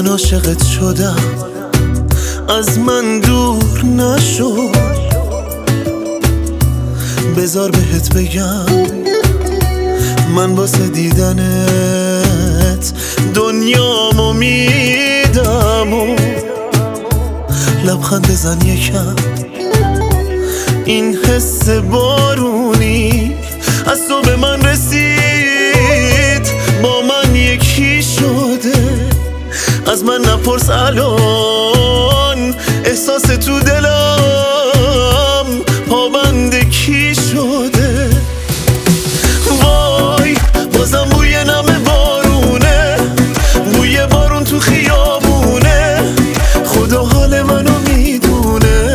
من عاشقت شدم، از من دور نشو، بذار بهت بگم من واسه دیدنت دنیامو میدم و لبخند بزن یکم، این حس بارونی از تو به من رسید، با من یکی شده، از من نپرس الان احساس تو دلم پابند کی شده. وای بازم بوی نم بارونه، بوی بارون تو خیابونه، خدا حال منو میدونه،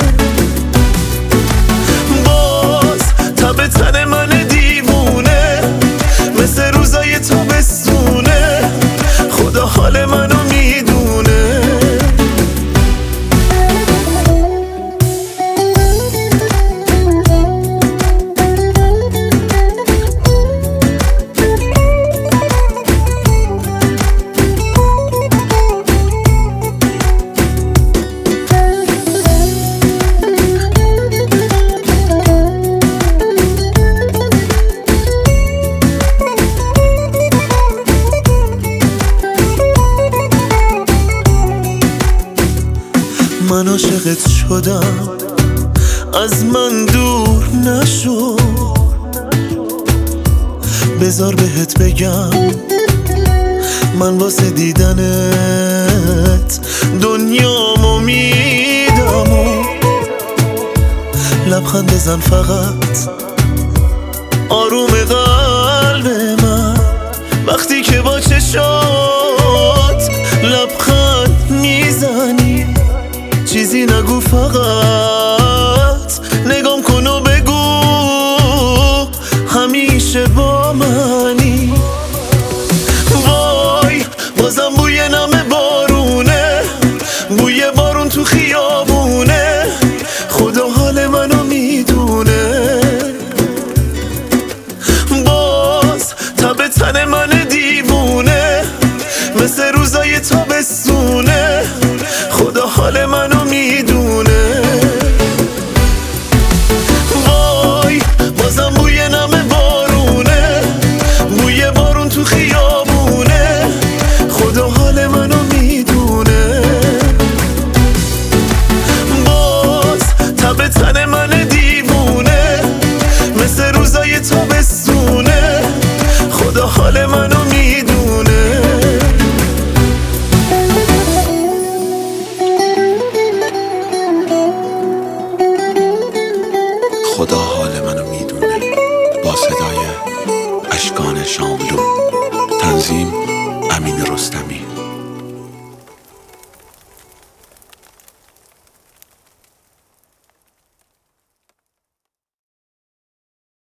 باز تب تن من دیوونه، مثل روزای تابستونه، خدا حال منو میدونه. من عاشقت شدم، از من دور نشو، بذار بهت بگم من واسه دیدنت دنیامو میدم و لبخند بزن فقط آروم قلب من، وقتی که با چشات لبخند میزنی، چیزی نگو فقط نگام کن و بگو همیشه با منی. وای بازم بوی نم بارونه، بوی بارون تو خیابونه، خدا حال منو میدونه، باز تب تن من دیوونه، مثل روزای تابستونه، خدا حال منو میدونه. وای بازم بوی نم بارونه، بوی بارون تو خیابونه، خدا حال منو میدونه، باز تب تن من دیوونه، مثل روزای تابستونه، خدا حال منو میدونه. خدا حال منو میدونه، با صدای اشکان شاملو، تنظیم امین رستمی.